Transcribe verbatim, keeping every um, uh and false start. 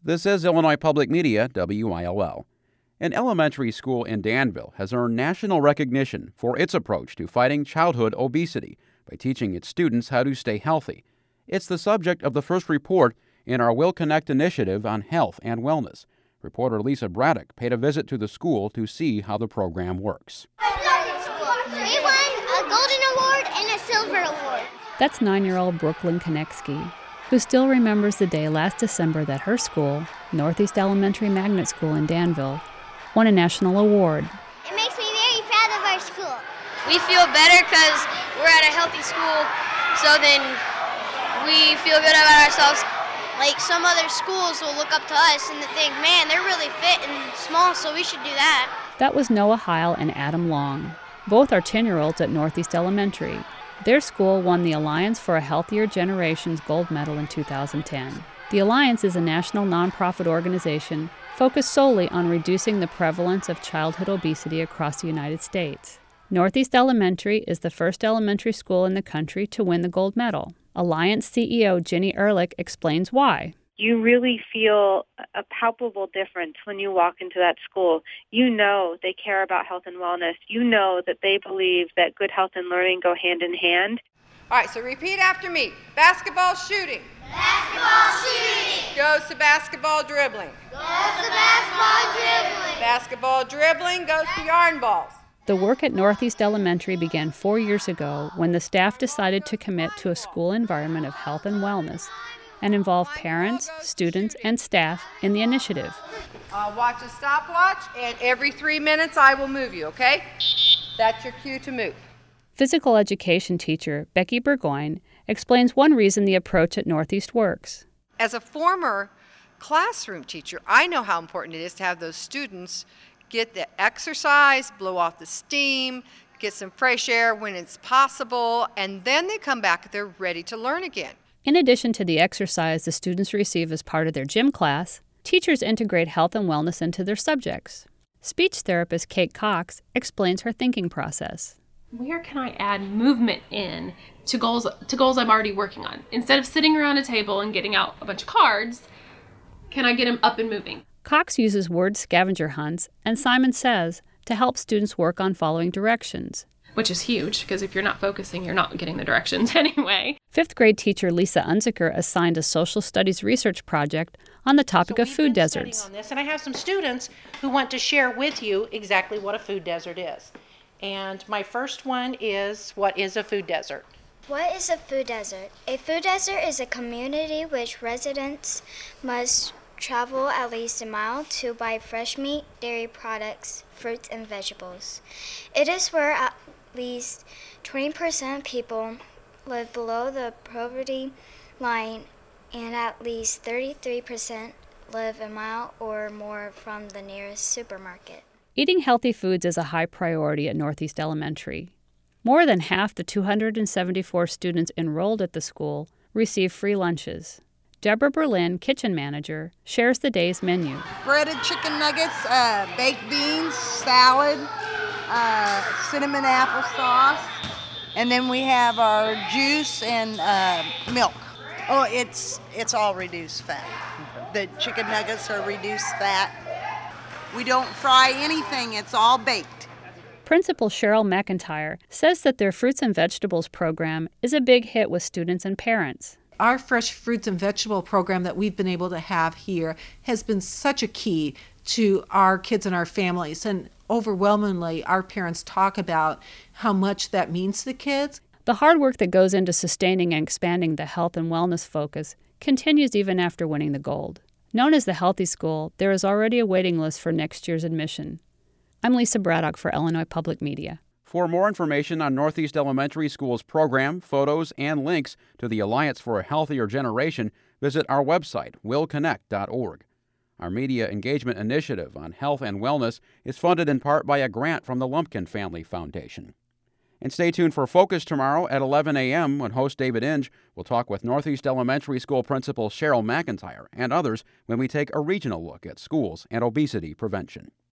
This is Illinois Public Media, W I L L. An elementary school in Danville has earned national recognition for its approach to fighting childhood obesity by teaching its students how to stay healthy. It's the subject of the first report in our Will Connect initiative on health and wellness. Reporter Lisa Braddock paid a visit to the school to see how the program works. We won a golden award and a silver award. That's nine-year-old Brooklyn Konecki, who still remembers the day last December that her school, Northeast Elementary Magnet School in Danville, won a national award. It makes me very proud of our school. We feel better because we're at a healthy school, so then we feel good about ourselves. Like some other schools will look up to us and think, man, they're really fit and small, so we should do that. That was Noah Heil and Adam Long. Both are ten-year-olds at Northeast Elementary. Their school won the Alliance for a Healthier Generations gold medal in two thousand ten. The Alliance is a national nonprofit organization focused solely on reducing the prevalence of childhood obesity across the United States. Northeast Elementary is the first elementary school in the country to win the gold medal. Alliance C E O Jenny Ehrlich explains why. You really feel a palpable difference when you walk into that school. You know they care about health and wellness. You know that they believe that good health and learning go hand in hand. All right, so repeat after me. Basketball shooting. Basketball shooting. Goes to basketball dribbling. Goes to basketball dribbling. Basketball dribbling goes to yarn balls. The work at Northeast Elementary began four years ago when the staff decided to commit to a school environment of health and wellness and involve parents, students, and staff in the initiative. I'll watch a stopwatch, and every three minutes I will move you, okay? That's your cue to move. Physical education teacher Becky Burgoyne explains one reason the approach at Northeast works. As a former classroom teacher, I know how important it is to have those students get the exercise, blow off the steam, get some fresh air when it's possible, and then they come back, they're ready to learn again. In addition to the exercise the students receive as part of their gym class, teachers integrate health and wellness into their subjects. Speech therapist Kate Cox explains her thinking process. Where can I add movement in to goals to goals I'm already working on? Instead of sitting around a table and getting out a bunch of cards, can I get them up and moving? Cox uses word scavenger hunts and Simon Says to help students work on following directions. Which is huge, because if you're not focusing, you're not getting the directions anyway. Fifth grade teacher Lisa Unziker assigned a social studies research project on the topic so of food been deserts. On this, and I have some students who want to share with you exactly what a food desert is. And my first one is, what is a food desert? What is a food desert? A food desert is a community which residents must travel at least a mile to buy fresh meat, dairy products, fruits, and vegetables. It is where at least twenty percent of people live below the poverty line and at least thirty-three percent live a mile or more from the nearest supermarket. Eating healthy foods is a high priority at Northeast Elementary. More than half the two hundred seventy-four students enrolled at the school receive free lunches. Deborah Berlin, kitchen manager, shares the day's menu. Breaded chicken nuggets, uh, baked beans, salad, uh, cinnamon apple sauce, and then we have our juice and uh, milk. Oh, it's it's all reduced fat. The chicken nuggets are reduced fat. We don't fry anything, it's all baked. Principal Cheryl McIntyre says that their fruits and vegetables program is a big hit with students and parents. Our fresh fruits and vegetable program that we've been able to have here has been such a key to our kids and our families. And overwhelmingly, our parents talk about how much that means to the kids. The hard work that goes into sustaining and expanding the health and wellness focus continues even after winning the gold. Known as the Healthy School, there is already a waiting list for next year's admission. I'm Lisa Braddock for Illinois Public Media. For more information on Northeast Elementary School's program, photos, and links to the Alliance for a Healthier Generation, visit our website, will connect dot org. Our media engagement initiative on health and wellness is funded in part by a grant from the Lumpkin Family Foundation. And stay tuned for Focus tomorrow at eleven a.m. when host David Inge will talk with Northeast Elementary School Principal Cheryl McIntyre and others when we take a regional look at schools and obesity prevention.